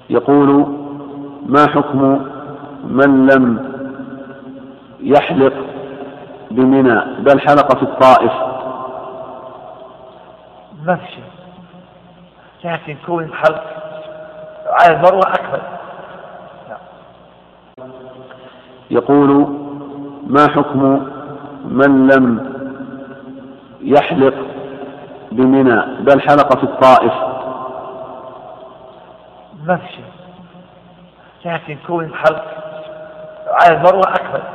يقول: ما حكم من لم يحلق بمنى بل حلق في الطائف؟ ما في شيء، لكن كون الحلق على المروة أكبر. يقول: ما حكم من لم يحلق بمنى بل حلق في الطائف؟ ما في شيء، لكن كون الحلق على المروة أكبر.